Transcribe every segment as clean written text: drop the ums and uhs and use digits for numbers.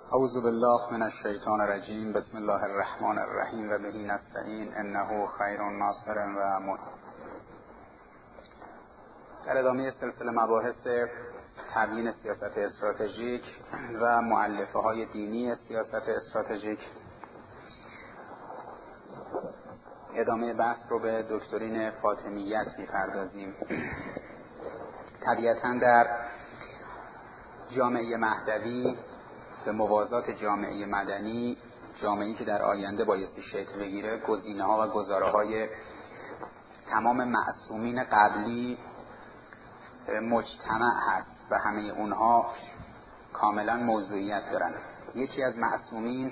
اعوذ بالله من الشیطان الرجیم. بسم الله الرحمن الرحیم و به نستعین انه خیر ناصر و معین. در ادامه سلسله مباحث تبیین سیاست استراتژیک و مؤلفه های دینی سیاست استراتژیک، ادامه بحث رو به دکترین فاطمیت می‌پردازیم. طبیعتاً در جامعه مهدوی به موازات جامعه مدنی، جامعه‌ای که در آینده بایستی شکل بگیره، گزینه‌ها و گزاره‌های تمام معصومین قبلی مجتمع هست و همه اونها کاملا موضوعیت دارن. یکی از معصومین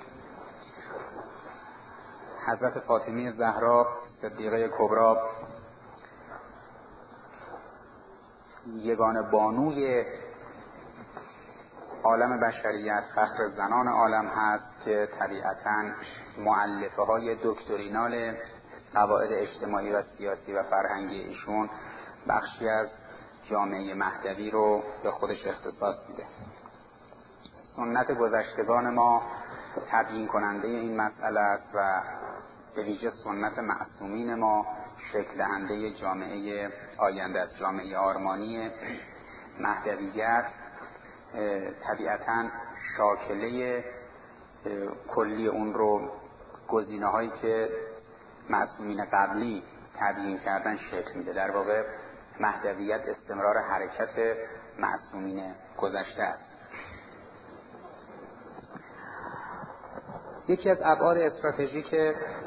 حضرت فاطمه زهرا صدیقه کبری، یگانه بانوی عالم بشریت، فخر زنان عالم هست که طبیعتاً مؤلفه های دکترینال قواعد اجتماعی و سیاسی و فرهنگی ایشون بخشی از جامعه مهدوی رو به خودش اختصاص میده. سنت گذشتگان ما تبیین کننده این مسئله است و به ویژه سنت معصومین ما شکل دهنده جامعه آینده است. جامعه آرمانی مهدویت طبیعتاً شاکله کلی اون رو گزینه هایی که معصومین قبلی تبیین کردن شکل میده. در واقع مهدویت استمرار حرکت معصومین گذشته است. یکی از ابعاد استراتژیک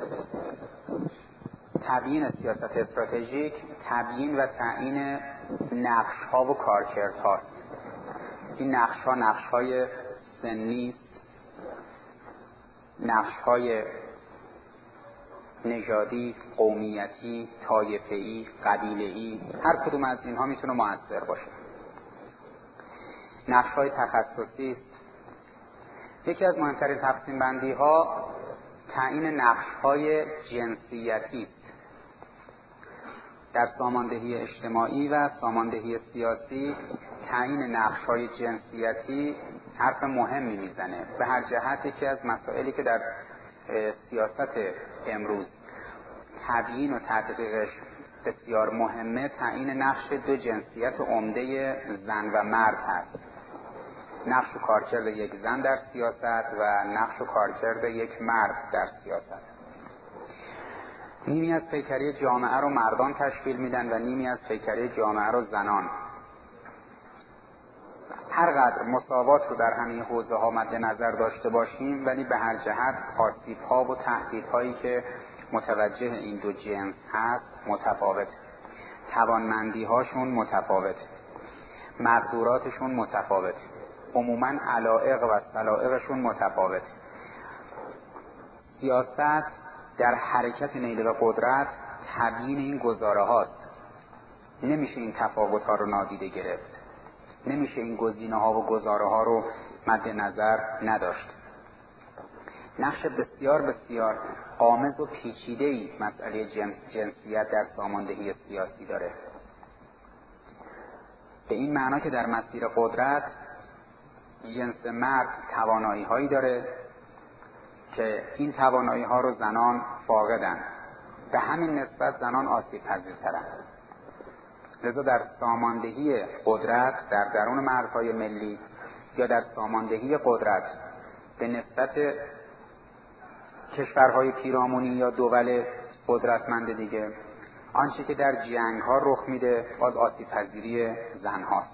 تبیین سیاست استراتژیک تبیین و تعیین نقش ها و کارکرد هاست. این نقش ها نقش های سنی است، نقش های نژادی، قومیتی، طایفه‌ای، قبیله‌ای، هر کدوم از اینها میتونه مؤثر باشه. نقش های تخصصی است. یکی از مهمترین تقسیم بندی ها تعیین نقش های جنسیتی است. در ساماندهی اجتماعی و ساماندهی سیاسی تعیین نقش‌های جنسیتی حرف مهمی میزنه. به هر جهت یکی از مسائلی که در سیاست امروز تبیین و تحقیقش بسیار مهمه، تعیین نقش دو جنسیت عمده زن و مرد هست. نقش و کارکرد یک زن در سیاست و نقش و کارکرد یک مرد در سیاست. نیمی از پیکره جامعه رو مردان تشکیل میدن و نیمی از پیکره جامعه رو زنان. هر قدر مساوات رو در همه حوزه ها مد نظر داشته باشیم، ولی به هر جهت آسیب ها و تهدید هایی که متوجه این دو جنس هست متفاوت، توانمندی هاشون متفاوت، مقدوراتشون متفاوت، عموماً علایق و سلایقشون متفاوت. سیاست در حرکت نیل و قدرت تبیین این گزاره هاست. نمیشه این تفاوت ها رو نادیده گرفت، نمیشه این گزینه ها و گزاره ها رو مد نظر نداشت. نقش بسیار بسیار غامض و پیچیده‌ای مسئله جنسیت در ساماندهی سیاسی داره. به این معنا که در مسیر قدرت جنس مرد توانایی هایی داره که این توانایی ها رو زنان فاقدن، به همین نسبت زنان آسیب پذیرترن. لذا در ساماندهی قدرت در درون مرزهای ملی یا در ساماندهی قدرت به نسبت کشورهای پیرامونی یا دول قدرتمند دیگه، آنچه که در جنگ ها رخ میده باز آسیب پذیری زن هاست.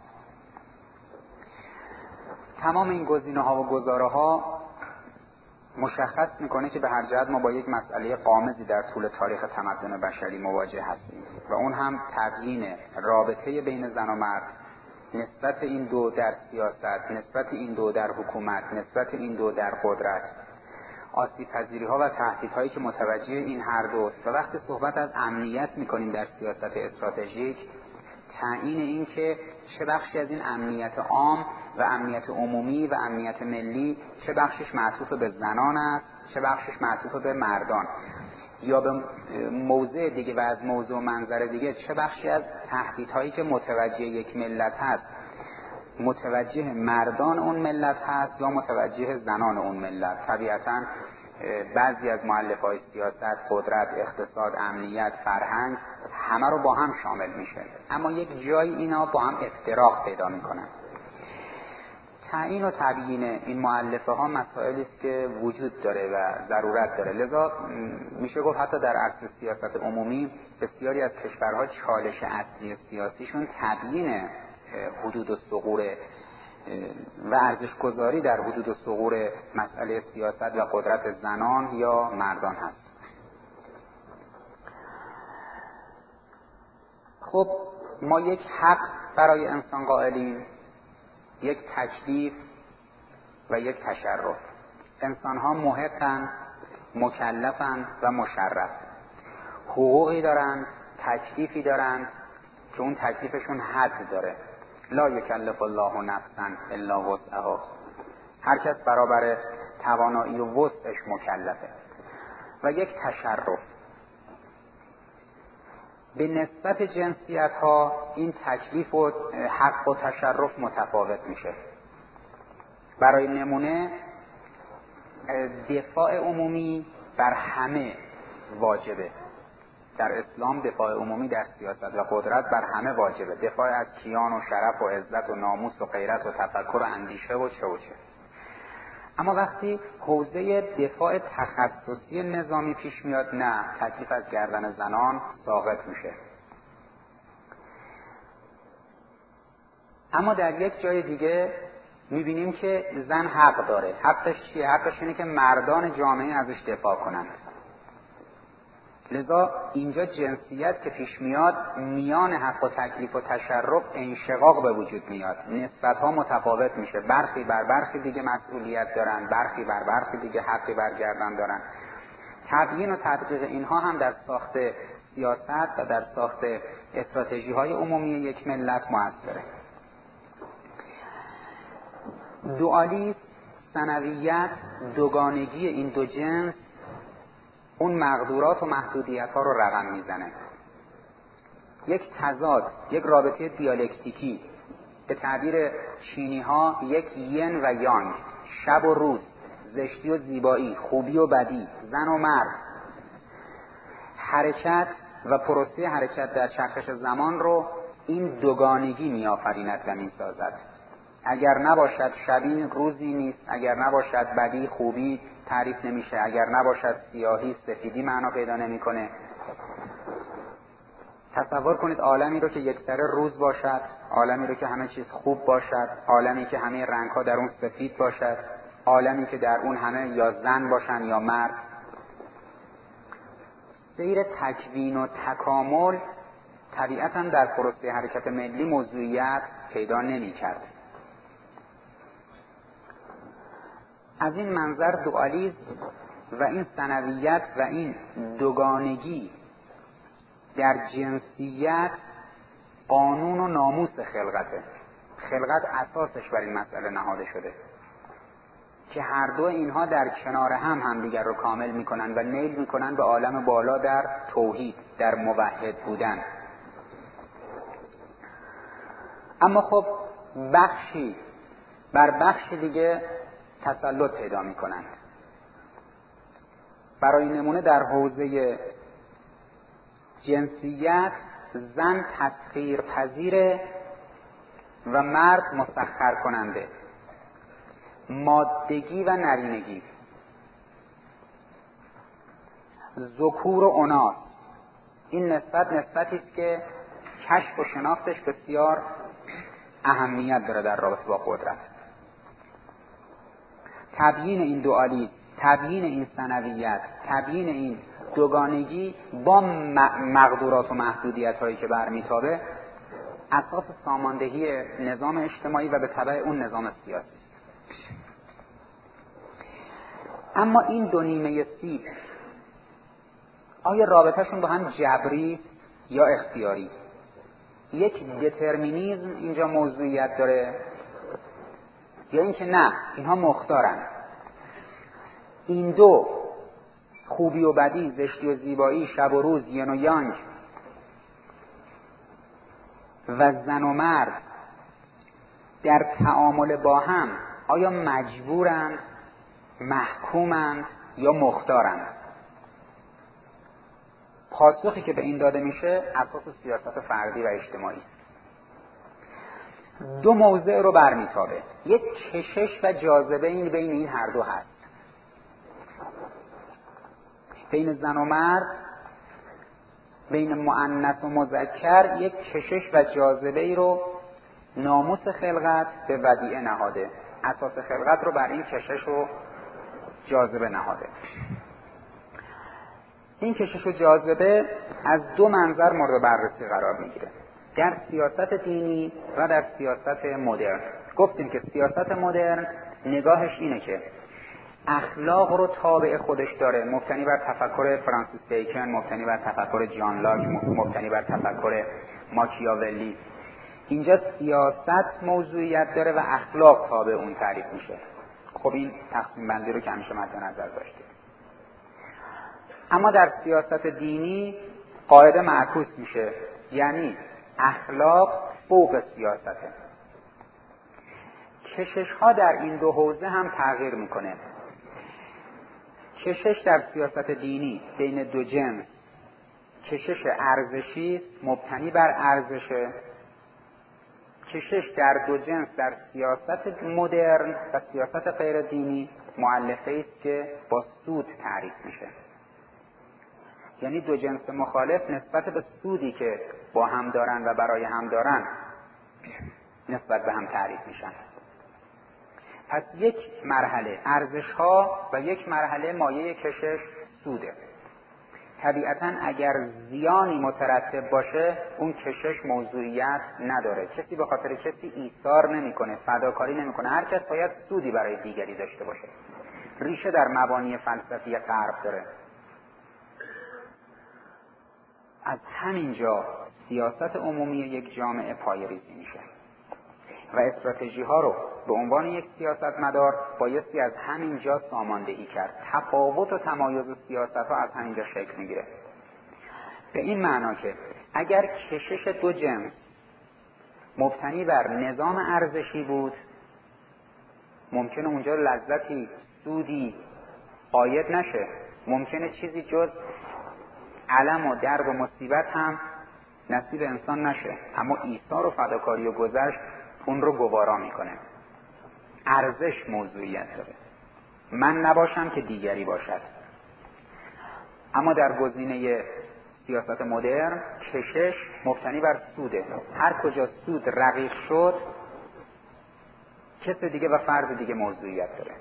تمام این گزینه ها و گزاره ها مشخص میکنه که به هر جهت ما با یک مسئله غامضی در طول تاریخ تمدن بشری مواجه هستیم و اون هم تبیین رابطه بین زن و مرد، نسبت این دو در سیاست، نسبت این دو در حکومت، نسبت این دو در قدرت، آسیب پذیری ها و تهدیدهایی که متوجه این هر دوست. و وقتی صحبت از امنیت میکنیم در سیاست استراتژیک، تعیین این که چه بخشی از این امنیت عام و امنیت عمومی و امنیت ملی، چه بخشش معطوف به زنان است، چه بخشش معطوف به مردان، یا به موضع دیگه و از موضوع منظر دیگه چه بخشی از تهدیدهایی که متوجه یک ملت هست متوجه مردان اون ملت هست یا متوجه زنان اون ملت. طبیعتاً بعضی از مؤلفه‌های سیاست، قدرت، اقتصاد، امنیت، فرهنگ همه رو با هم شامل میشه، اما یک جایی اینا با هم افتراق پیدا میکنن. تعیین و تبیین این مؤلفه ها مسائلی است که وجود داره و ضرورت داره. لذا میشه گفت حتی در عرصه سیاست عمومی بسیاری از کشورها چالش اصلی سیاسیشون تبیین حدود و ثغور و ارزش‌گذاری در حدود و ثغور مسئله سیاست و قدرت زنان یا مردان هست. خب ما یک حق برای انسان قائلیم، یک تکلیف و یک تشرف. انسان‌ها محقن، مکلفن و مشرف. حقوقی دارند، تکلیفی دارند که اون تکلیفشون حد داره. لا یکلف الله نفسا الا وسعها. هر کس برابر توانایی و وسعش مکلفه. و یک تشرف. به نسبت جنسیت ها این تکلیف و حق و تشرف متفاوت میشه. برای نمونه دفاع عمومی بر همه واجبه. در اسلام دفاع عمومی در سیاست و قدرت بر همه واجبه. دفاع از کیان و شرف و عزت و ناموس و غیرت و تفکر و اندیشه و چه و چه. اما وقتی حوزه دفاع تخصصی نظامی پیش میاد، نه، تکلیف از گردن زنان ساقط میشه. اما در یک جای دیگه میبینیم که زن حق داره. حقش چیه؟ حقش اینه که مردان جامعه ازش دفاع کنند. لذا اینجا جنسیت که پیش میاد، میان حق و تکلیف و تشرف انشقاق به وجود میاد. نسبت‌ها متفاوت میشه. برخی بر برخی دیگه مسئولیت دارن، برخی بر برخی دیگه حقی برگردن دارن. تبیین و تدقیق اینها هم در ساخت سیاست و در ساخت استراتژی‌های عمومی یک ملت موثره. دوالیسم، ثنویت، دوگانگی این دو جنس اون مقدورات و محدودیت ها رو رقم میزنه. یک تضاد، یک رابطه دیالکتیکی، به تعبیر چینی ها یک ین و یانگ، شب و روز، زشتی و زیبایی، خوبی و بدی، زن و مرد. حرکت و پروسه حرکت در چرخش زمان رو این دوگانگی میآفریند و میسازد. اگر نباشد شبی روزی نیست، اگر نباشد بدی خوبی تعریف نمیشه، اگر نباشد سیاهی سفیدی معنا پیدا نمیکنه. تصور کنید عالمی رو که یک سر روز باشد، عالمی رو که همه چیز خوب باشد، عالمی که همه رنگ‌ها در اون سفید باشد، عالمی که در اون همه یا زن باشن یا مرد. سیر تکوین و تکامل طبیعتاً در پروسه حرکت ملی موضوعیت پیدا نمی‌کرد. از این منظر دوالیسم و این ثنویت و این دوگانگی در جنسیت قانون و ناموس خلقته. خلقت اساسش بر این مسئله نهاده شده که هر دو اینها در کنار هم همدیگر رو کامل میکنن و نیل میکنن به عالم بالا در توحید، در موحد بودن. اما خب بخشی بر بخشی دیگه تسلط پیدا میکنند. برای نمونه در حوزه جنسیت زن تسخیر پذیره و مرد مسخر کننده. مادگی و نرینگی، ذکور و اناث، این نسبتی است که کشف و شناختش بسیار اهمیت داره در رابطه با قدرت. تبیین این دوالیسم، تبیین این ثنویت، تبیین این دوگانگی با مقدورات و محدودیت هایی که برمیتابه اساس ساماندهی نظام اجتماعی و به تبع اون نظام سیاسی است. اما این دو نیمه سیب آیا رابطهشون با هم جبری یا اختیاری؟ یک دترمینیزم اینجا موضوعیت داره یا اینکه نه، اینها مختارن؟ این دو، خوبی و بدی، زشتی و زیبایی، شب و روز، ین و یانگ و زن و مرد، در تعامل با هم آیا مجبورند، محکومند یا مختارند؟ پاسخی که به این داده میشه اساس سیاست فردی و اجتماعی است. دو موضع رو برمیتابه. یک کشش و جاذبه این بین این هر دو هست. بین زن و مرد، بین مؤنث و مذکر یک کشش و جاذبه ای رو ناموس خلقت به ودیعه نهاده. اساس خلقت رو بر این کشش و جاذبه نهاده. این کشش و جاذبه از دو منظر مورد بررسی قرار میگیره، در سیاست دینی و در سیاست مدرن. گفتیم که سیاست مدرن نگاهش اینه که اخلاق رو تابع خودش داره، مبتنی بر تفکر فرانسیس بیکن، مبتنی بر تفکر جان لاک، مبتنی بر تفکر ماکیاولی. اینجا سیاست موضوعیت داره و اخلاق تابع اون تعریف میشه. خب این تقسیم بندی رو که همیشه مد نظر داشته. اما در سیاست دینی قاعده معکوس میشه، یعنی اخلاق فوق سیاسته. کشش ها در این دو حوزه هم تغییر میکنه. کشش در سیاست دینی بین دو جنس کشش ارزشی است، مبتنی بر ارزشه. کشش در دو جنس در سیاست مدرن و سیاست غیر دینی مؤلفه است که با سود تعریف میشه. یعنی دو جنس مخالف نسبت به سودی که با هم دارن و برای هم دارن نسبت به هم تعریف میشن. پس یک مرحله ارزش‌ها و یک مرحله مایه کشش سوده. طبیعتاً اگر زیانی مترتب باشه اون کشش موضوعیت نداره. کسی به خاطر کسی ایثار نمیکنه، فداکاری نمیکنه. هر کس باید سودی برای دیگری داشته باشه. ریشه در مبانی فلسفی غرب داره. از همینجا سیاست عمومی یک جامعه پایه‌ریزی میشه و استراتژی ها رو به عنوان یک سیاستمدار بایستی از همینجا ساماندهی کرد. تفاوت و تمایز سیاست ها از همینجا شکل میگیره. به این معنا که اگر کشش دو جنس مبتنی بر نظام ارزشی بود، ممکنه اونجا لذتی، سودی عاید نشه. ممکنه چیزی جز الم و درد و مصیبت هم نصیب انسان نشه، اما ایثار و فداکاری و گذشت اون رو گوارا میکنه. ارزش موضوعیت داره. من نباشم که دیگری باشد. اما در گزینه سیاست مدرن کشش مبتنی بر سوده. هر کجا سود رقیق شد کس دیگه و فرد دیگه موضوعیت داره.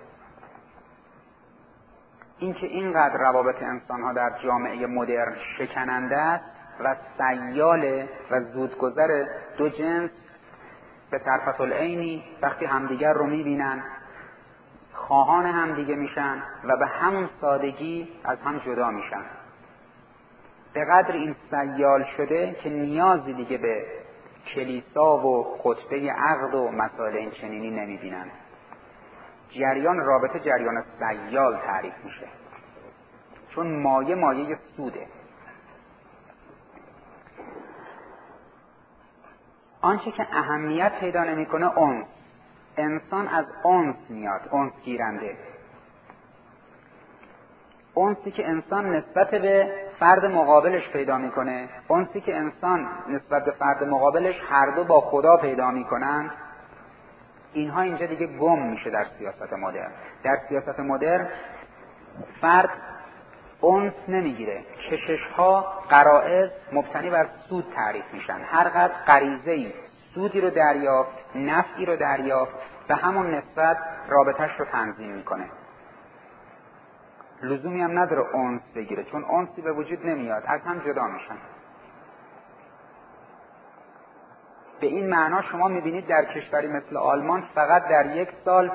اینکه اینقدر روابط انسان‌ها در جامعه مدرن شکننده است و سیال و زودگذر دو جنس به طرفت العینی وقتی همدیگر رو میبینن خواهان همدیگه میشن و به همون سادگی از هم جدا میشن. به قدر این سیال شده که نیازی دیگه به کلیسا و خطبه عقد و مسائل این چنینی نمیبینن. رابطه جریان سیال تعریف میشه، چون مایه سوده. آنچه که اهمیت پیدا نمیکنه اونس. انسان از اونس میاد، اونس گیرنده. اونسی که انسان نسبت به فرد مقابلش پیدا میکنه، اونسی که انسان نسبت به فرد مقابلش هر دو با خدا پیدا میکنن، اینها اینجا دیگه گم میشه در سیاست مدرن. در سیاست مدرن فرد اونس نمیگیره. کشش‌ها غرائز مبتنی بر سود تعریف میشن. هر قدر غریزه‌ای سودی رو دریافت، نفعی رو دریافت، به همون نسبت رابطه‌اش رو تنظیم میکنه. لزومی هم نداره اونس بگیره، چون اونسی به وجود نمیاد، از هم جدا میشن. به این معنا شما میبینید در کشوری مثل آلمان فقط در یک سال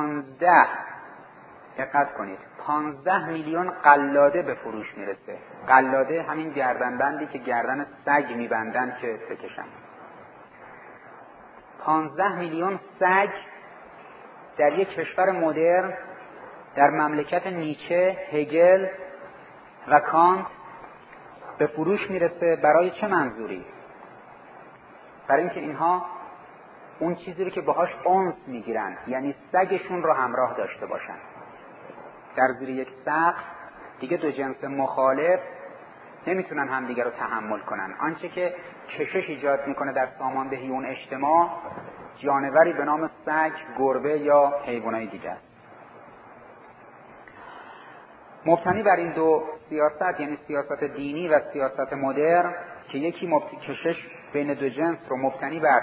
15 میلیون قلاده به فروش میرسه. قلاده همین گردنبندی که گردن سگ میبندن که بکشن. 15 میلیون سگ در یک کشور مدرن در مملکت نیچه، هگل و کانت به فروش میرسه. برای چه منظوری؟ برای اینکه اینها اون چیزی رو که باهاش انس میگیرن، یعنی سگشون رو همراه داشته باشن. در زیر یک سقف دیگه دو جنس مخالف نمیتونن همدیگه رو تحمل کنن. آنچه که کشش ایجاد میکنه در ساماندهی اون اجتماع، جانوری به نام سگ، گربه یا حیوانات دیگه است. مبتنی بر این دو سیاست، یعنی سیاست دینی و سیاست مدرن، که یکی کشش بین دو جنس رو مبتنی بر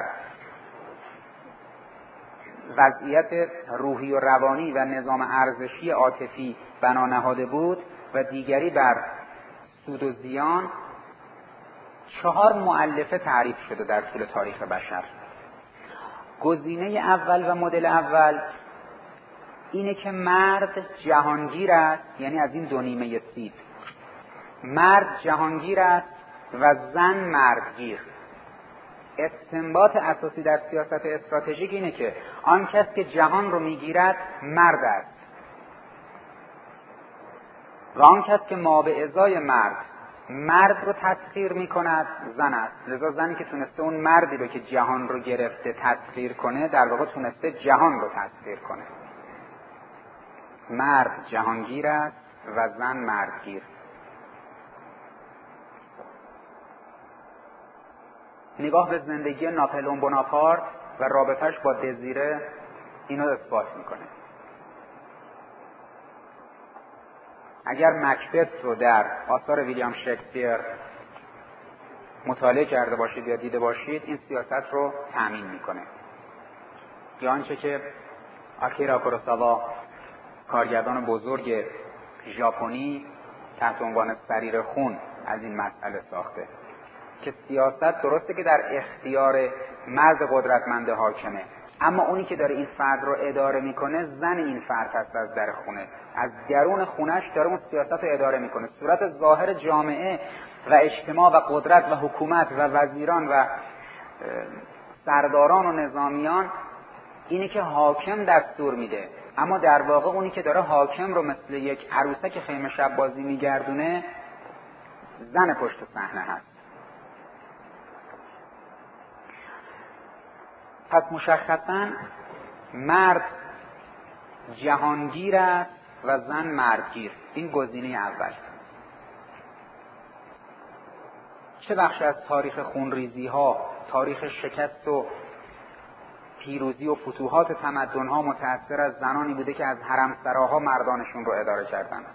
وضعیت روحی و روانی و نظام ارزشی عاطفی بنا نهاده بود و دیگری بر سود و زیان، 4 مؤلفه تعریف شده در طول تاریخ بشر. گزینه اول و مدل اول اینه که مرد جهانگیر است، یعنی از این دو نیمه سیب، مرد جهانگیر است و زن مردگیر. استنباط اساسی در سیاست استراتژیک اینه که آن کس که جهان رو میگیرد مرد است و آن کس که ما به ازای مرد رو تسخیر میکند زن است. لذا زنی که تونسته اون مردی رو که جهان رو گرفته تسخیر کنه، در واقع تونسته جهان رو تسخیر کنه. مرد جهانگیر است و زن مردگیر. نگاه به زندگی ناپلئون بوناپارت و رابطش با دزیره اینو اثبات میکنه. اگر مکبث رو در آثار ویلیام شکسپیر مطالعه کرده باشید یا دیده باشید، این سیاست رو تأمین میکنه. یا آنچه که آکیرا کوروساوا، کارگردان بزرگ ژاپنی، تحت عنوان سریر خون از این مسئله ساخته که سیاست درسته که در اختیار مرد قدرتمند حاکمه، اما اونی که داره این فرد رو اداره میکنه زن این فرد هست. از در خونه، از درون خونش داره اون سیاست رو اداره میکنه. صورت ظاهر جامعه و اجتماع و قدرت و حکومت و وزیران و سرداران و نظامیان اینه که حاکم دستور میده، اما در واقع اونی که داره حاکم رو مثل یک عروسک خیمه شب بازی میگردونه زن پشت صحنه هست. پس مشخصاً مرد جهانگیر است و زن مردگیر. این گزینه اول. چه بخش از تاریخ خونریزی ها، تاریخ شکست و پیروزی و فتوحات تمدن ها متأثر از زنانی بوده که از حرمسراها مردانشون رو اداره کردند.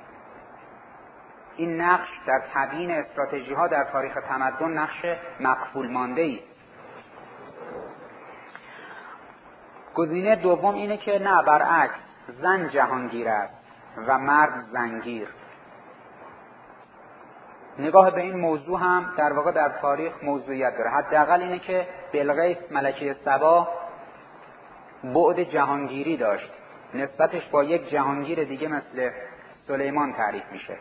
این نقش در تبیین استراتژی ها در تاریخ تمدن نقش مقفول مانده ای. گزینه دوم اینه که نه، برعکس، زن جهانگیر است و مرد زنگیر. نگاه به این موضوع هم در واقع در تاریخ موضوعیت داره. حداقل اینه که بلقیس ملکه سبا بعد جهانگیری داشت، نسبتش با یک جهانگیر دیگه مثل سلیمان تعریف میشه.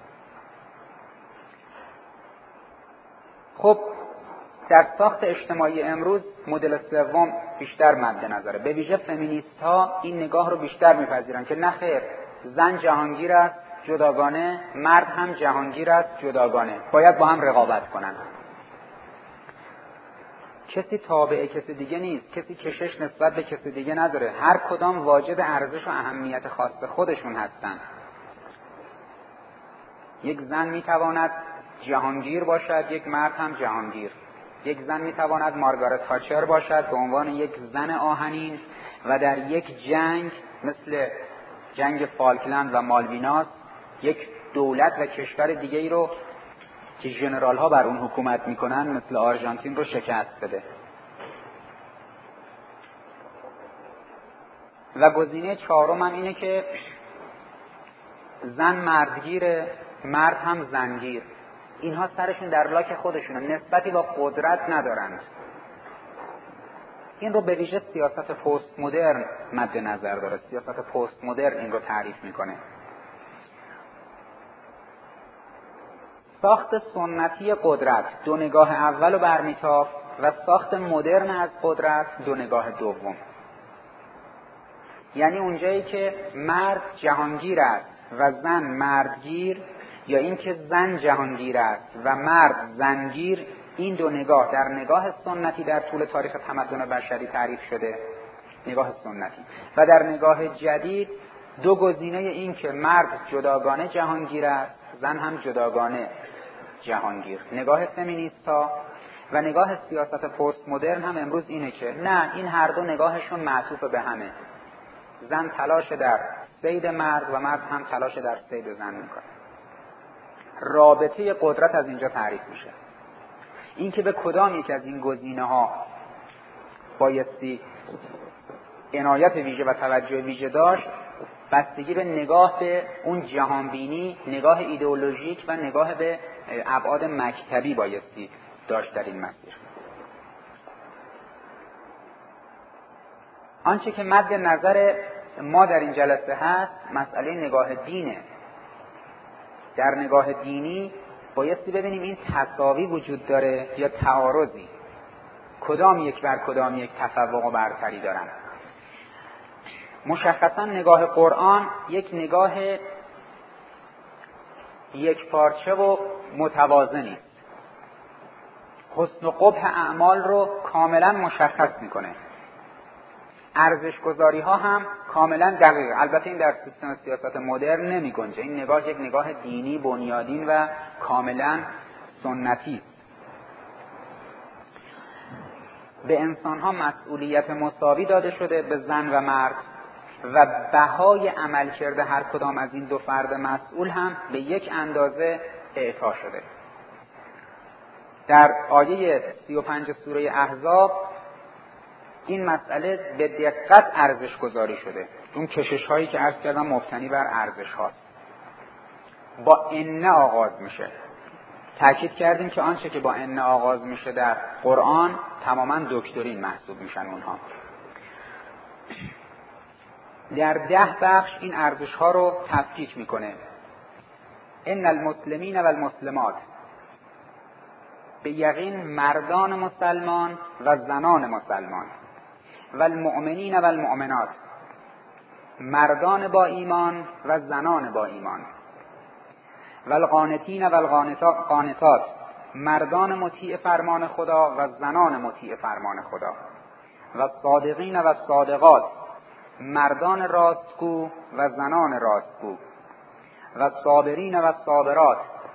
خب در ساخت اجتماعی امروز مدل سوم بیشتر مد نظره. به ویژه فمینیست ها این نگاه رو بیشتر میپذیرن که نه خیر، زن جهانگیر است جداگانه، مرد هم جهانگیر است جداگانه، باید با هم رقابت کنن. کسی تابع کسی دیگه نیست، کسی کشش نسبت به کسی دیگه نداره، هر کدام واجد ارزش و اهمیت خاص خودشون هستن. یک زن میتواند جهانگیر باشد، یک مرد هم جهانگیر. یک زن میتواند مارگارت تاچر باشد به عنوان یک زن آهنین و در یک جنگ مثل جنگ فالکلند و مالویناس یک دولت و کشور دیگه ای رو که ژنرال ها بر اون حکومت میکنن مثل آرژانتین رو شکست بده. و گزینه چهارم هم اینه که زن مردگیره، مرد هم زنگیر. اینها سرشون در لاک خودشونه، نسبتی با قدرت ندارند. این رو به ویژه سیاست پست مدرن مد نظر داره. سیاست پست مدرن این رو تعریف میکنه. ساخت سنتی قدرت دو نگاه اول رو برمیتافت و ساخت مدرن از قدرت دو نگاه دوم. یعنی اونجایی که مرد جهانگیر است و زن مردگیر، یا اینکه زن جهانگیر است و مرد زنگیر، این دو نگاه در نگاه سنتی در طول تاریخ تمدن بشری تعریف شده، نگاه سنتی، و در نگاه جدید دو گزینه این که مرد جداگانه جهانگیر است، زن هم جداگانه جهانگیر، نگاه فمینیستا و نگاه سیاست پست مدرن هم امروز اینه که نه، این هر دو نگاهشون معطوف به همه، زن تلاش در صید مرد و مرد هم تلاش در صید زن میکنه. رابطه قدرت از اینجا تعریف میشه. این که به کدام یک از این گزینه ها بایستی عنایت ویژه و توجه ویژه داشت بستگی به نگاه به اون جهانبینی، نگاه ایدئولوژیک و نگاه به ابعاد مکتبی بایستی داشت در این مسیر. آنچه که مد نظر ما در این جلسه هست مسئله نگاه دینه. در نگاه دینی بایستی ببینیم این تساوی وجود داره یا تعارضی، کدام یک بر کدام یک تفوق و برتری دارن. مشخصا نگاه قرآن یک نگاه یک پارچه و متوازنی، حسن و قبح اعمال رو کاملا مشخص میکنه، ارزش گذاری ها هم کاملا دقیق. البته این در سیستم سیاست مدرن نمی گنجه. این نگاه یک نگاه دینی بنیادین و کاملا سنتی. به انسان ها مسئولیت مساوی داده شده، به زن و مرد، و بهای عمل کرده هر کدام از این دو فرد مسئول هم به یک اندازه اعطا شده. در آیه 35 سوره احزاب این مسئله به دقت ارزش گذاری شده. اون کشش هایی که عرض کردم مبتنی بر ارزش هاست. با ان آغاز میشه. تأکید کردیم که آنچه که با ان آغاز میشه در قرآن تماما دکترین محسوب میشن اونها. در 10 بخش این ارزش ها رو تفکیک میکنه. ان المسلمین و المسلمات، به یقین مردان مسلمان و زنان مسلمان، و المؤمنین و المؤمنات، مردان با ایمان و زنان با ایمان، و القانتین و القانتات، مردان مطیع فرمان خدا و زنان مطیع فرمان خدا، و الصادقین و الصادقات، مردان راستگو و زنان راستگو، و الصابرین و الصابرات،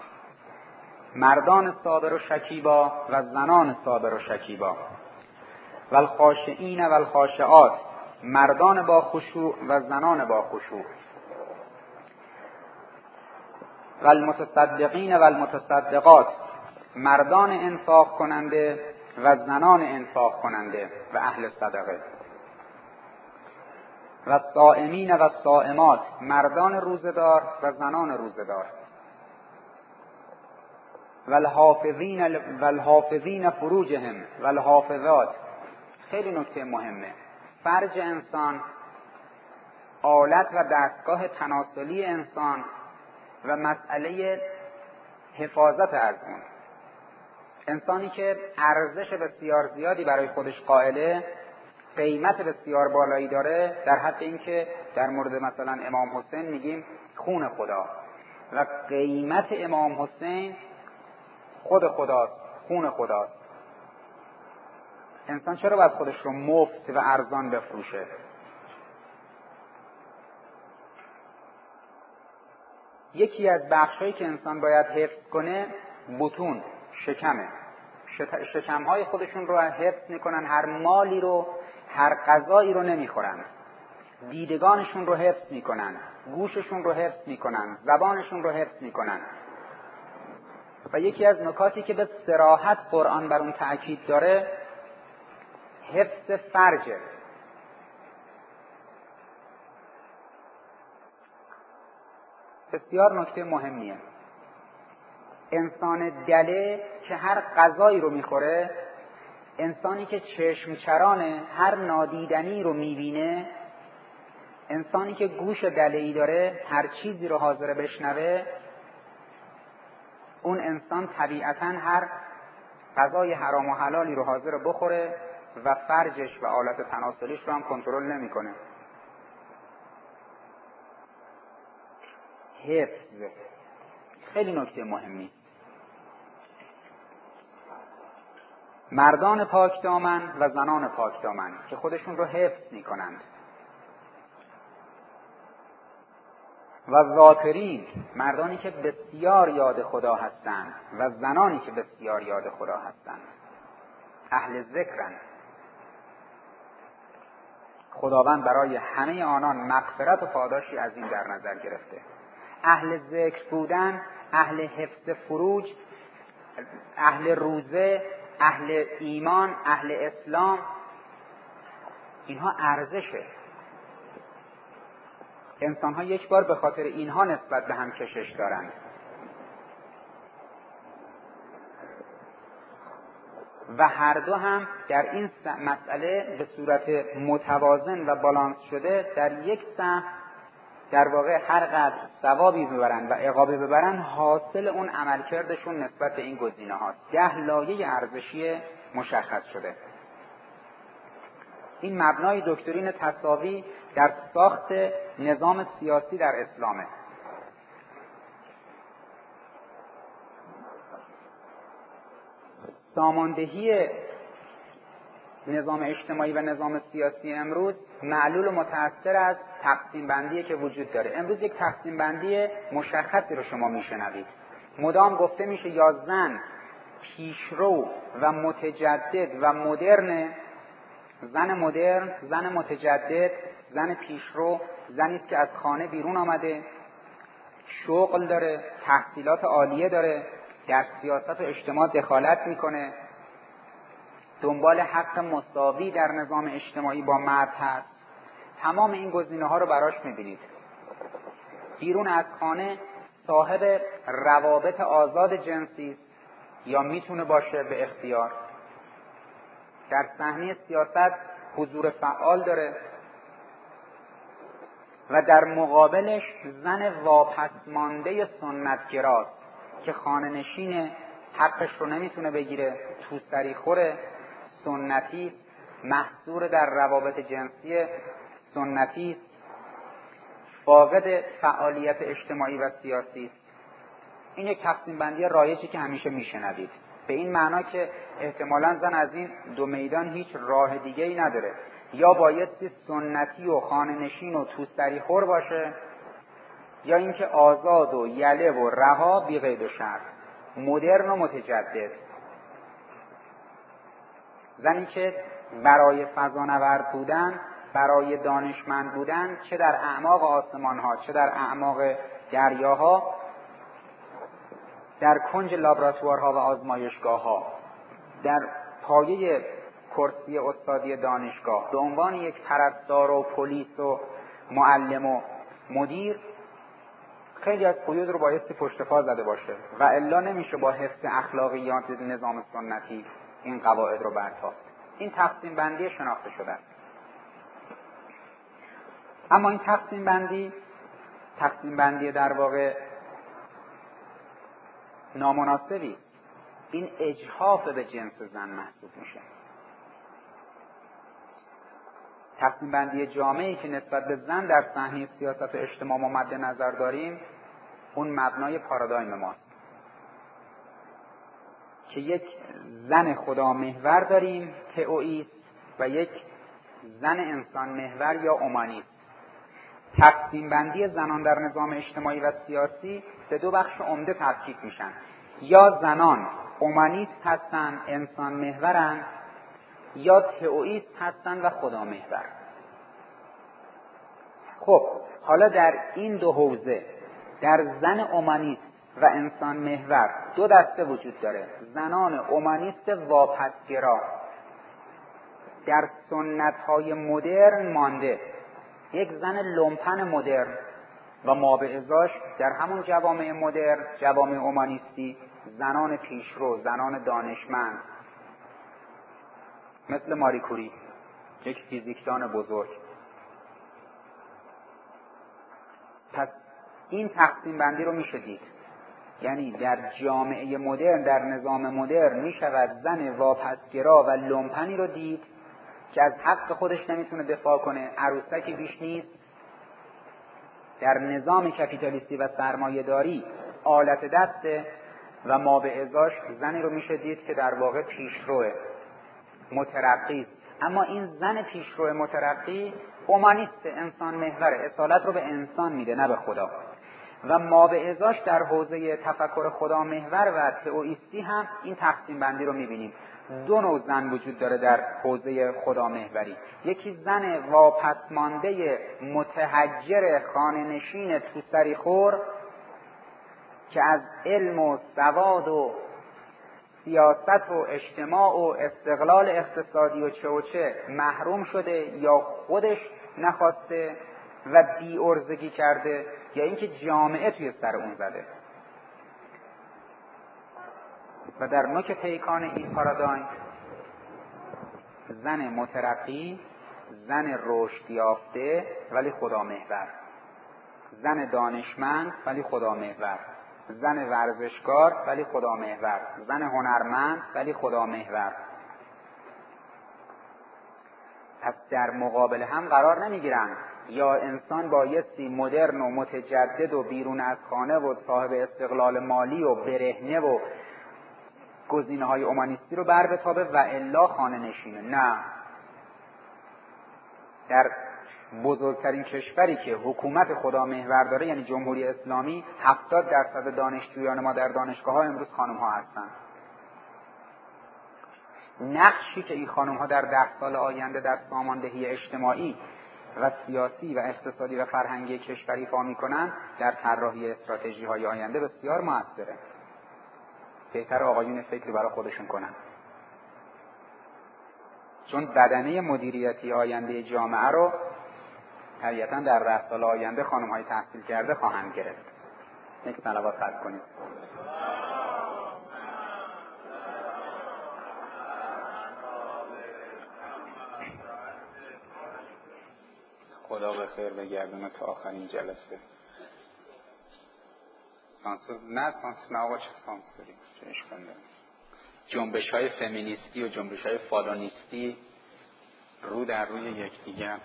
مردان صابر و شکیبا و زنان صابر و شکیبا، و الخاشعین و الخاشعات، مردان با خشوع و زنان با خشوع، و المتصدقین و المتصدقات، مردان انفاق کننده و زنان انفاق کننده و اهل صدقه، و الصائمین و الصائمات، مردان روزدار و زنان روزدار، و الحافظین فروجهم و الحافظات. خیلی نکته مهمه. فرج انسان آلت و دستگاه تناسلی انسان و مسئله حفاظت از اون. انسانی که ارزش بسیار زیادی برای خودش قائله، قیمت بسیار بالایی داره، در حد این که در مورد مثلا امام حسین میگیم خون خدا، و قیمت امام حسین خود خداست، خون خداست. انسان چرا باید خودش رو مفت و ارزان بفروشه؟ یکی از بخشایی که انسان باید حفظ کنه بطون، شکمه. شکمهای خودشون رو حفظ میکنن، هر مالی رو، هر غذایی رو نمیخورن. دیدگانشون رو حفظ میکنن، گوششون رو حفظ میکنن، زبانشون رو حفظ میکنن. و یکی از نکاتی که به صراحت قرآن بر اون تأکید داره حفظ فرجه. بسیار نکته مهمیه. انسان دله که هر غذایی رو میخوره، انسانی که چشم چرانه هر نادیدنی رو میبینه، انسانی که گوش دله‌ای داره هر چیزی رو حاضر بشنوه، اون انسان طبیعتاً هر غذای حرام و حلالی رو حاضر بخوره و فرجش و آلت تناسلیش رو هم کنترل نمیکنه. حفظ خیلی نکته مهمی. مردان پاک دامن و زنان پاک دامن که خودشون رو حفظ میکنند، و ذاکرین، مردانی که بسیار یاد خدا هستند و زنانی که بسیار یاد خدا هستند. اهل ذکرن. خداوند برای همه آنان مغفرت و پاداشی عظیم در نظر گرفته. اهل ذکر بودن، اهل حفظ فروج، اهل روزه، اهل ایمان، اهل اسلام، اینها ارزشه. انسان‌ها یک بار به خاطر اینها نسبت به هم کشش دارند. و هر دو هم در این مسئله به صورت متوازن و بالانس شده در یک سهم در واقع هر قدر ثوابی ببرن و عقابی ببرن، حاصل اون عملکردشون نسبت به این گزینه هاست. 10 لایه ارزشی مشخص شده. این مبنای دکترین تساوی در ساخت نظام سیاسی در اسلامه. ساماندهی نظام اجتماعی و نظام سیاسی امروز معلول و متأثر از تقسیم بندی که وجود داره. امروز یک تقسیم بندی مشخصی رو شما میشنوید. مدام گفته میشه یا زن پیشرو و متجدد و مدرن، زن مدرن، زن متجدد، زن پیشرو، زنی است که از خانه بیرون آمده، شغل داره، تحصیلات عالیه داره، در سیاست و اجتماع دخالت میکنه، دنبال حق مساوی در نظام اجتماعی با مرد هست. تمام این گزینه ها رو براش میبینید. بیرون از خانه صاحب روابط آزاد جنسی است یا میتونه باشه به اختیار. در صحنه سیاست حضور فعال داره و در مقابلش زن واپسمانده سنتگراست که خانه نشین، حقش رو نمیتونه بگیره، توسری خوره، سنتی، محصور در روابط جنسی سنتی، فاقد فعالیت اجتماعی و سیاسی. این یک تقسیم بندی رایجی که همیشه میشنوید، به این معنا که احتمالاً زن از این دو میدان هیچ راه دیگه‌ای نداره، یا بایستی سنتی و خانه نشین و توسری خور باشه، یا اینکه آزاد و یله و رها بی قید و شرط، مدرن و متجدد. زنی که برای فضانورد بودن، برای دانشمند بودن، چه در اعماق آسمان ها چه در اعماق دریاها، در کنج لابراتوارها و آزمایشگاه ها، در پایه کرسی استادی دانشگاه، به عنوان یک پرستار و پلیس و معلم و مدیر، خیلی از قیود رو بایستی پشت پا زده باشه و الا نمیشه با حفظ اخلاقیات نظام سنتی این قواعد رو برتافت. این تقسیم بندی شناخته شده است. اما این تقسیم بندی در واقع نامناسبی، این اجحاف به جنس زن محسوب میشه. تقسیم بندی جامعی که نسبت به زن در صحنه سیاست و اجتماع ما مد نظر داریم، اون مبنای پارادایم ماست که یک زن خدا محور داریم تئوئیست و یک زن انسان محور یا اومانیست. تقسیم بندی زنان در نظام اجتماعی و سیاسی به دو بخش عمده تفکیک میشن. یا زنان اومانیست هستن، انسان محورن، یا تئوئیست هستن و خدا محور. خب حالا در این دو حوزه، در زن اومانیست و انسان محور، دو دسته وجود داره. زنان اومانیست واپسگرا، در سنت‌های مدرن مانده، یک زن لومپن مدرن و ما به ازاش در همون جوامع مدرن، جوامع اومانیستی، زنان پیشرو، زنان دانشمند مثل ماری کوری، یک فیزیکدان بزرگ. پس این تقسیم بندی رو میشه دید، یعنی در جامعه مدرن، در نظام مدرن میشود زن واپسگرا و لومپنی رو دید که از حق خودش نمیتونه دفاع کنه، عروسکی بیش نیست، در نظام کپیتالیستی و سرمایه‌داری آلت دسته، و ما به ازاش زنی رو میشه دید که در واقع پیشروه، مترقی است. اما این زن پیشرو مترقی اومانیست، انسان محوره، اصالت رو به انسان میده نه به خدا. و ما به ازاش در حوزه تفکر خدا محور و تئوئیستی هم این تقسیم بندی رو میبینیم. دو نوع زن وجود داره در حوزه خدا محوری. یکی زن واپسمانده متحجر خانه نشین توسری خور که از علم و سواد و سیاست و اجتماع و استقلال اقتصادی و چه محروم شده، یا خودش نخواسته و بی‌عرضگی کرده، یا اینکه جامعه توی سر اون زده. و در نوک پیکان این پارادایم زن مترقی، زن رشد یافته ولی خدا محور، زن دانشمند ولی خدا محور، زن ورزشکار ولی خدا محور، زن هنرمند ولی خدا محور. پس در مقابل هم قرار نمیگیرن. یا انسان بایستی مدرن و متجدد و بیرون از خانه و صاحب استقلال مالی و برهنه و گزینه‌های اومانیستی رو بر بتابه و الا خانه نشینه. نه، در بزرگترین کشوری که حکومت خدا محور داره، یعنی جمهوری اسلامی، 70% دانشجویان ما در دانشگاه‌ها امروز خانم‌ها هستند. نقشی که این خانم‌ها در 10 سال آینده در ساماندهی اجتماعی و سیاسی و اقتصادی و فرهنگی کشوری ایفا می‌کنند در طراحی استراتژی‌های آینده بسیار موثره. بهتر آقایون فکری برای خودشون کنن، چون بدنه مدیریتی آینده جامعه رو طبیعتاً در 10 سال آینده خانم‌های تحصیل کرده خواهند گرفت. یک صلوات خلق کنید. خدا به خیر بگردونه تا آخرین جلسه. سانسور نه آقا، چه سانسوری، چه اشکال داره. جنبش‌های فمینیستی و جنبش‌های فالونیستی رو در روی یکدیگر.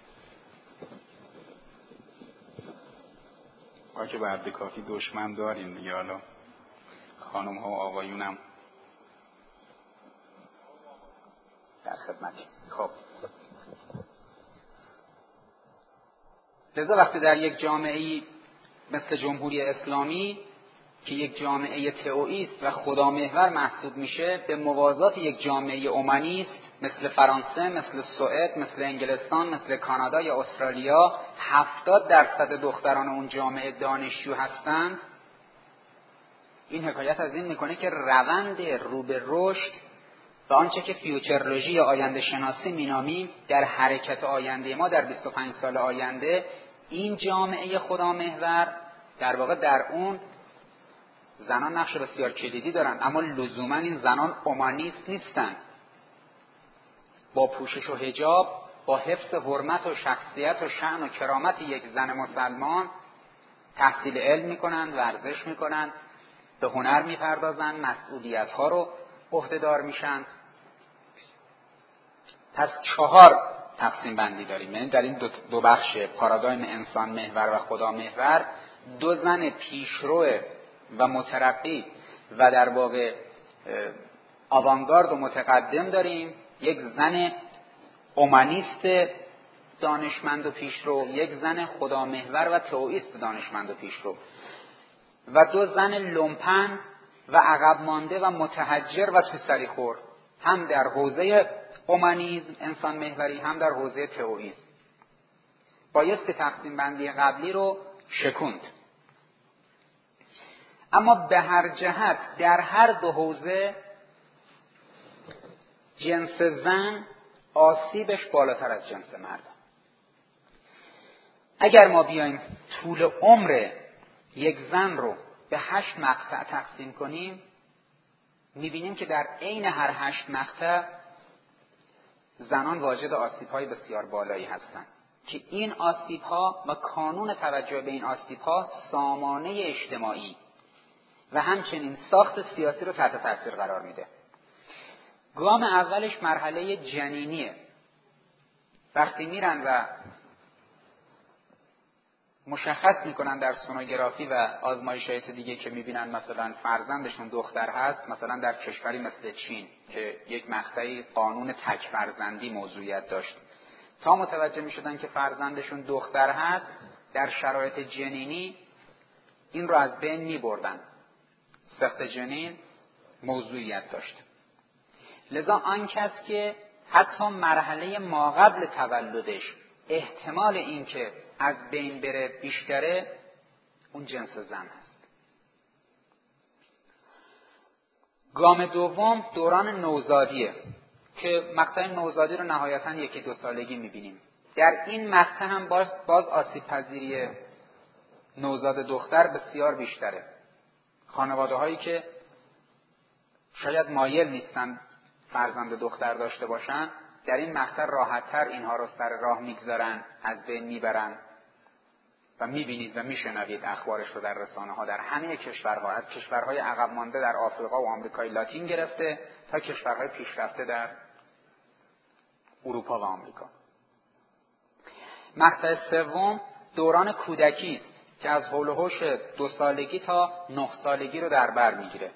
ما که بعد کافی دشمن داریم دیگه، حالا خانم‌ها و آقایونم در خدمتی. خب لذا وقتی در یک جامعه‌ای مثل جمهوری اسلامی که یک جامعه تئوئیست و خدامحور محسوب میشه، به موازات یک جامعه اومانیست مثل فرانسه، مثل سوئد، مثل انگلستان، مثل کانادا یا استرالیا 70% دختران اون جامعه دانشجو هستند، این حکایت از این میکنه که روند رو به رشد و آنچه که فیوچرولوژی یا آینده شناسی مینامیم در حرکت آینده ما در 25 سال آینده، این جامعه خدامحور در واقع در اون زنان نقش بسیار کلیدی دارن، اما لزوما این زنان اومانیست نیستن. با پوشش و حجاب، با حفظ حرمت و شخصیت و شأن و کرامت یک زن مسلمان تحصیل علم میکنن، ورزش میکنن، به هنر میپردازن، مسئولیت ها رو عهده‌دار میشن. پس 4 تقسیم بندی داریم، یعنی در این دو بخش پارادایم انسان محور و خدا محور 2 زن پیشرو و مترقی و در واقع آوانگارد و متقدم داریم، یک زن اومانیست دانشمند و پیشرو، یک زن خدا محور و تئوئیست دانشمند و پیشرو، و 2 زن لومپن و عقب مانده و متحجر و توسری خور، هم در حوزه اومانیسم انسان محوری، هم در حوزه تئوئیسم. بایستی تقسیم بندی قبلی رو شکوند. اما به هر جهت در هر 2 حوزه جنس زن آسیبش بالاتر از جنس مرد. اگر ما بیایم طول عمر یک زن رو به 8 مقطع تقسیم کنیم، میبینیم که در عین هر 8 مقطع زنان واجد آسیب‌های بسیار بالایی هستند که این آسیب‌ها و کانون توجه به این آسیب‌ها سامانه اجتماعی و همچنین ساخت سیاسی رو تحت تاثیر قرار میده. گام اولش مرحله جنینیه. وقتی میرن و مشخص میکنن در سونوگرافی و آزمایشات دیگه که میبینن مثلا فرزندشون دختر هست، مثلا در کشوری مثل چین که یک مقطعی قانون تک فرزندی موضوعیت داشت، تا متوجه میشدن که فرزندشون دختر هست، در شرایط جنینی این رو از بین میبردن. سقط جنین موضوعیت داشت. لذا آن کس که حتی مرحله ما قبل تولدش احتمال این که از بین بره بیشتره، اون جنس زن هست. گام دوم دوران نوزادیه که مقطع نوزادی رو نهایتاً 1-2 سالگی میبینیم. در این مقطع هم باز آسیب پذیری نوزاد دختر بسیار بیشتره. خانواده هایی که شاید مایل نیستن فرزند دختر داشته باشن، در این مقطع راحت‌تر اینها رو سر راه میگذارن، از بین میبرن و میبینید و میشنوید اخبارش رو در رسانه ها در همه کشورها، از کشورهای عقب مانده در آفریقا و آمریکای لاتین گرفته تا کشورهای پیشرفته در اروپا و آمریکا. مقطع سوم دوران کودکی است که از حول و حوش 2 سالگی تا 9 سالگی رو در بر میگیره.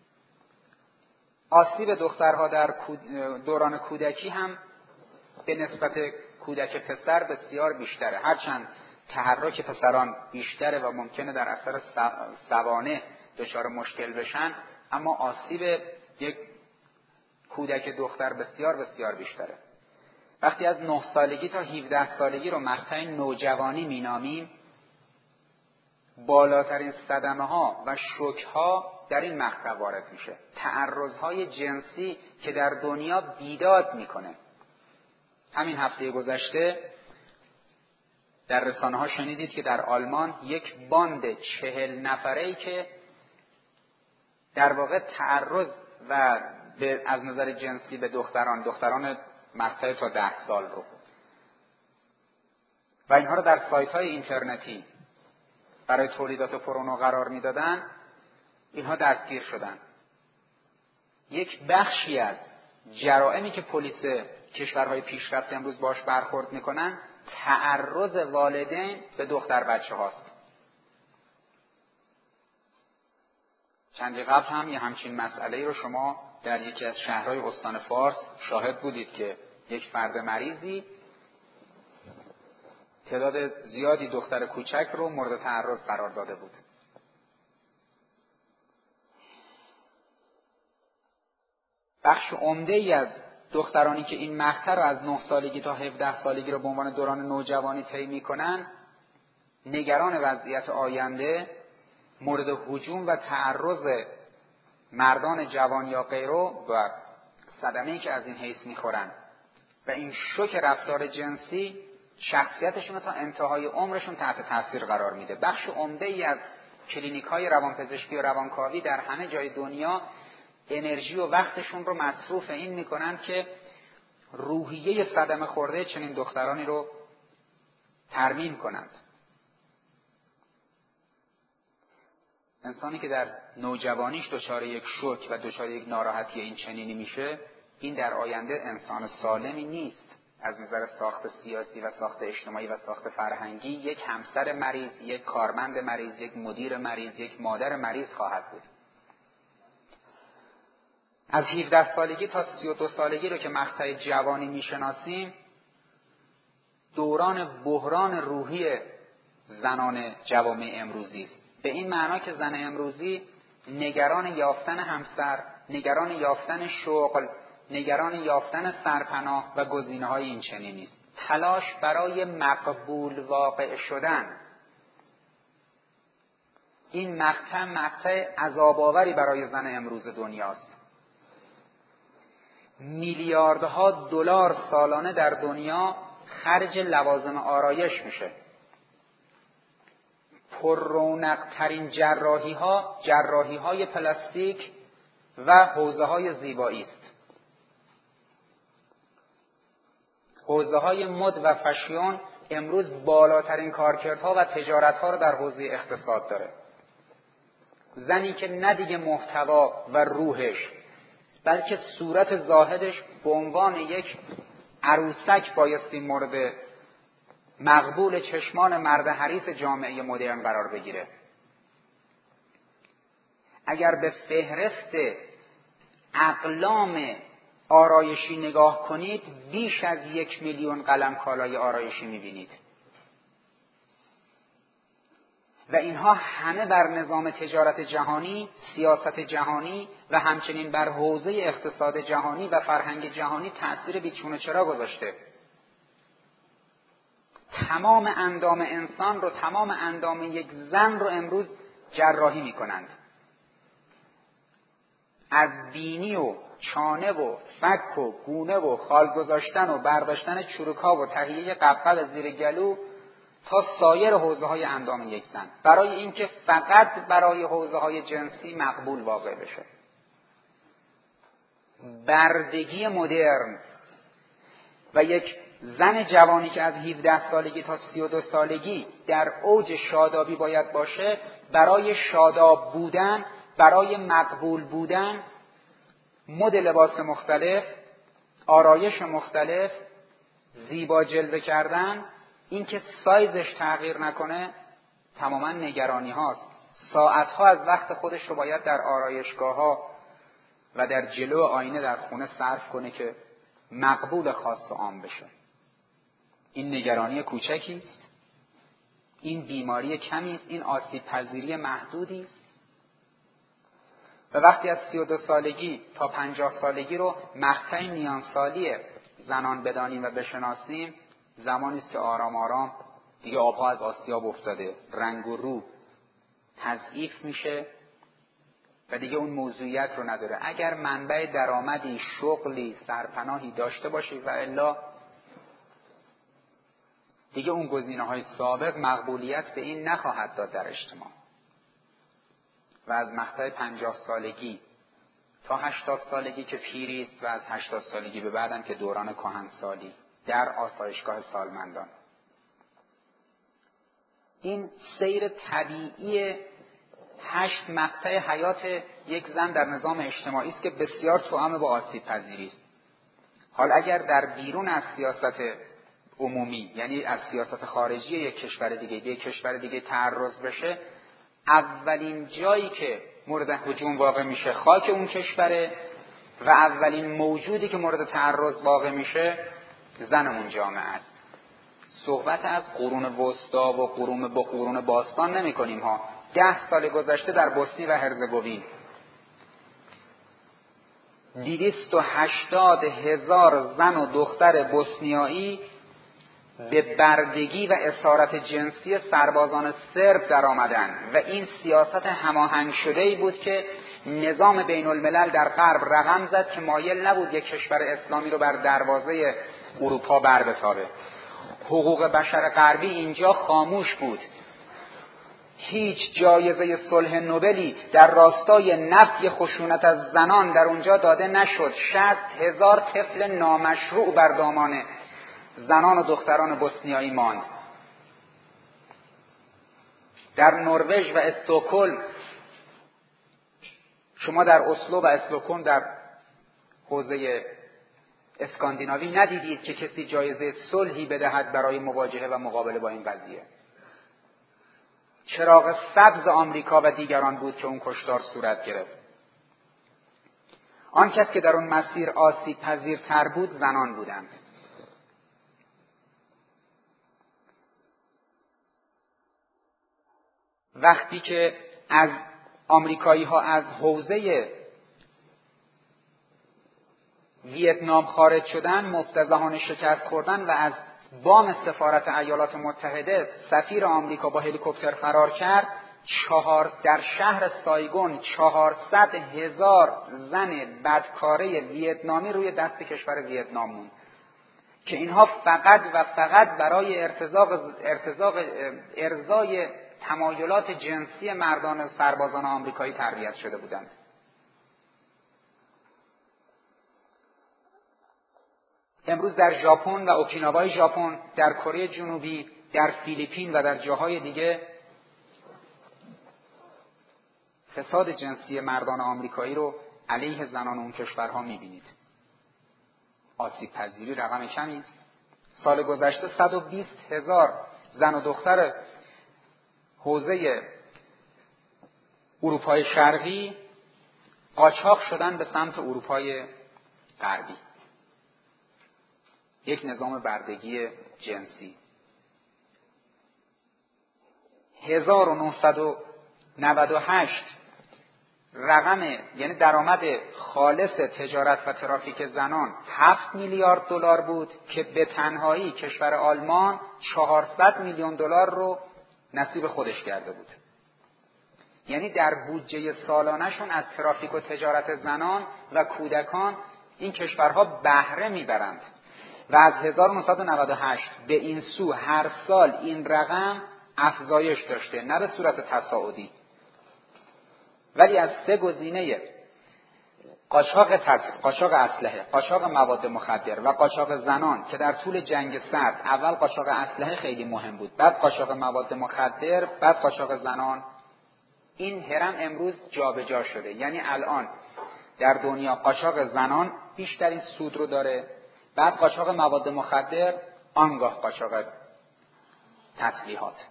آسیب دخترها در دوران کودکی هم به نسبت کودک پسر بسیار بیشتره. هرچند تحرک پسران بیشتره و ممکنه در اثر سوانح دچار مشکل بشن، اما آسیب یک کودک دختر بسیار بسیار بیشتره. وقتی از 9 سالگی تا 17 سالگی رو مقطع نوجوانی مینامیم، بالاترین صدمه ها و شوک ها در این مقطع وارد میشه. تعرض های جنسی که در دنیا بیداد میکنه. همین هفته گذشته در رسانه ها شنیدید که در آلمان یک باند 40 نفره‌ای که در واقع تعرض و از نظر جنسی به دختران مقطع تا 10 سال رو و اینها رو در سایت های اینترنتی برای تولیدات پورنو قرار میدادن، اینها دستگیر شدن. یک بخشی از جرائمی که پلیس کشورهای پیشرفته امروز باش برخورد میکنن، تعرض والدین به دختر بچه هاست. چندی قبل هم یه همچین مسئله‌ای رو شما در یکی از شهرهای استان فارس شاهد بودید که یک فرد مریضی تعداد زیادی دختر کوچک رو مورد تعرض قرار داده بود. بخش عمده‌ای از دخترانی که این مقطع رو از 9 سالگی تا 17 سالگی رو به عنوان دوران نوجوانی طی می‌کنن، نگران وضعیت آینده، مورد هجوم و تعرض مردان جوان یا غیره و صدمه‌ای که از این حیث می‌خورن و این شوک رفتار جنسی شخصیتشون رو تا انتهای عمرشون تحت تاثیر قرار میده. بخش عمده‌ای از کلینیک‌های روانپزشکی و روانکاوی در همه جای دنیا انرژی و وقتشون رو مصروف این میکنن که روحیه صدمه خورده چنین دخترانی رو ترمیم کنند. انسانی که در نوجوانیش دچار یک شوک و دچار یک ناراحتی این چنینی میشه، این در آینده انسان سالمی نیست. از نظر ساخت سیاسی و ساخت اجتماعی و ساخت فرهنگی یک همسر مریض، یک کارمند مریض، یک مدیر مریض، یک مادر مریض خواهد بود. از 17 سالگی تا 32 سالگی رو که مقطع جوانی میشناسیم، دوران بحران روحی زنان جوامع امروزی است. به این معنا که زن امروزی نگران یافتن همسر، نگران یافتن شغل، نگران یافتن سرپناه و گزینه‌های این چنینی است. تلاش برای مقبول واقع شدن. این مقطع عذاب‌آوری برای زن امروز دنیاست. میلیاردها دلار سالانه در دنیا خرج لوازم آرایش میشه. پر رونق ترین جراحی های پلاستیک و حوزه های زیبایی است. حوزه های مد و فشیون امروز بالاترین کارکردها و تجارتها رو در حوزه اقتصاد داره. زنی که نه دیگه محتوا و روحش بلکه صورت زاهدش به عنوان یک عروسک بایستی مورد مقبول چشمان مرد حریص جامعه مدرن قرار بگیره. اگر به فهرست اقلام آرایشی نگاه کنید، بیش از 1 میلیون قلم کالای آرایشی میبینید و اینها همه بر نظام تجارت جهانی، سیاست جهانی و همچنین بر حوزه اقتصاد جهانی و فرهنگ جهانی تأثیر بیچون و چرا گذاشته. تمام اندام انسان رو، تمام اندام یک زن رو امروز جراحی میکنند. از بینی و چانه و فک و گونه و خال گذاشتن و برداشتن چروک‌ها و تهیه قبقب زیر گلو تا سایر حوزه‌های اندام یک زن، برای اینکه فقط برای حوزه‌های جنسی مقبول واقع بشه. بردگی مدرن و یک زن جوانی که از 17 سالگی تا 32 سالگی در اوج شادابی باید باشه، برای شاداب بودن، برای مقبول بودن، مد لباس مختلف، آرایش مختلف، زیبا جلوه کردن، این که سایزش تغییر نکنه، تماما نگرانی هاست. ساعتها از وقت خودش رو باید در آرایشگاه ها و در جلو آینه در خونه صرف کنه که مقبول خاص و عام بشه. این نگرانی کوچکی است، این بیماری کمی است، این آسیب پذیری محدودی است. و وقتی از 32 سالگی تا 50 سالگی رو مقطع میان سالی زنان بدانیم و بشناسیم، زمانی است که آرام آرام دیگه آبها از آسیاب افتاده، رنگ و رو تضعیف میشه و دیگه اون موضوعیت رو نداره. اگر منبع درآمدی، شغلی، سرپناهی داشته باشی و الا دیگه اون گزینه‌های سابق مقبولیت به این نخواهد داد در اجتماع. و از مقطع 50 سالگی تا 80 سالگی که پیری است و از 80 سالگی به بعدم که دوران کهنسالی در آسایشگاه سالمندان. این سیر طبیعی 8 مقطع حیات یک زن در نظام اجتماعی است که بسیار توأم با آسیب پذیری است. حال اگر در بیرون از سیاست عمومی، یعنی از سیاست خارجی یک کشور دیگه به یک کشور دیگه تعرض بشه، اولین جایی که مورد هجوم واقع میشه خاک اون کشوره و اولین موجودی که مورد تعرض واقع میشه زن اون جامعه است. صحبت از قرون وسطا و قرون باستان نمی کنیم ها. 10 سال گذشته در بوسنی و هرزگوین 280,000 زن و دختر بوسنیایی به بردگی و اسارت جنسی سربازان سرب در آمدن و این سیاست هماهنگ شده‌ای بود که نظام بین الملل در غرب رقم زد که مایل نبود یک کشور اسلامی رو بر دروازه اروپا بر بتابه. حقوق بشر غربی اینجا خاموش بود. هیچ جایزه صلح نوبلی در راستای نفی خشونت از زنان در اونجا داده نشد. 60,000 طفل نامشروع بر دامان زنان و دختران بوسنیایی ماند. در نروژ و استکهلم، شما در اسلو و استکهلم در حوزه اسکاندیناوی ندیدید که کسی جایزه صلحی بدهد برای مواجهه و مقابله با این قضیه. چراغ سبز آمریکا و دیگران بود که اون کشتار صورت گرفت. آن کس که در اون مسیر آسیب پذیرتر بود زنان بودند. وقتی که از آمریکایی ها از حوزه ویتنام خارج شدن، مفتضحانه شکست خوردن و از بام سفارت ایالات متحده سفیر آمریکا با هلیکوپتر فرار کرد، در شهر سایگون 400,000 زن بدکاره ویتنامی روی دست کشور ویتنام موند که اینها فقط و فقط برای ارضای تمایلات جنسی مردان و سربازان آمریکایی تربیت شده بودند. امروز در ژاپن و اوکیناوای ژاپن، در کره جنوبی، در فیلیپین و در جاهای دیگه فساد جنسی مردان آمریکایی رو علیه زنان اون کشورها می‌بینید. آسیب پذیری رقم کمی است. سال گذشته 120,000 زن و دختر حوزه اروپای شرقی قاچاق شدن به سمت اروپای غربی. یک نظام بردگی جنسی. 1998 رقم، یعنی درآمد خالص تجارت و ترافیک زنان 7 میلیارد دلار بود که به تنهایی کشور آلمان 400 میلیون دلار رو نصیب خودش کرده بود. یعنی در بودجه سالانه‌شون از ترافیک و تجارت زنان و کودکان این کشورها بهره میبرند و از 1998 به این سو هر سال این رقم افزایش داشته، نه به صورت تصاعدی. ولی از 3 گزینه قاچاق اسلحه، قاچاق مواد مخدر و قاچاق زنان که در طول جنگ سرد اول قاچاق اسلحه خیلی مهم بود، بعد قاچاق مواد مخدر، بعد قاچاق زنان، این هرم امروز جابجا شده. یعنی الان در دنیا قاچاق زنان بیشترین سود رو داره، بعد قاچاق مواد مخدر، آنگاه قاچاق تسلیحات.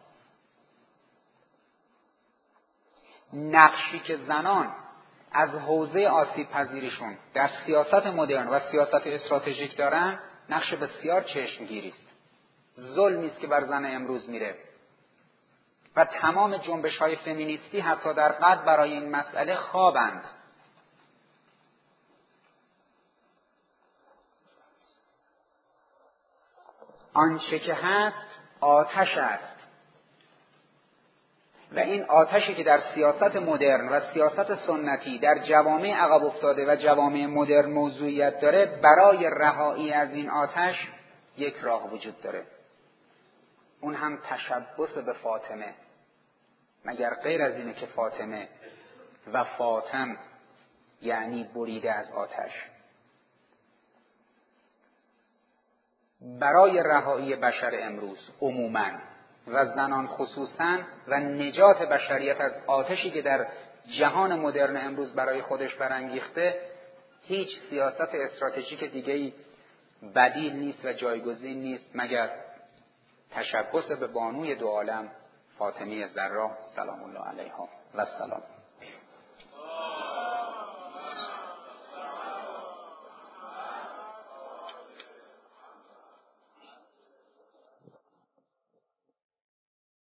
نقشی که زنان از حوزه آسیب پذیریشون در سیاست مدرن و سیاست استراتژیک دارن، نقش بسیار چشمگیری است. ظلمی است که بر زن امروز میره و تمام جنبش‌های فمینیستی حتی در غرب برای این مسئله خوابند. آنچه که هست آتش است و این آتشی که در سیاست مدرن و سیاست سنتی در جوامع عقب افتاده و جوامع مدرن موضوعیت داره، برای رهایی از این آتش یک راه وجود داره، اون هم تشبث به فاطمه. مگر غیر از اینه که فاطمه و فاطم یعنی بریده از آتش؟ برای رهایی بشر امروز عموماً و زنان خصوصاً و نجات بشریت از آتشی که در جهان مدرن امروز برای خودش برانگیخته، هیچ سیاست استراتژیک دیگه‌ای بدیل نیست و جایگزین نیست مگر تشبث به بانوی دو عالم، فاطمه زهرا سلام الله علیها و السلام.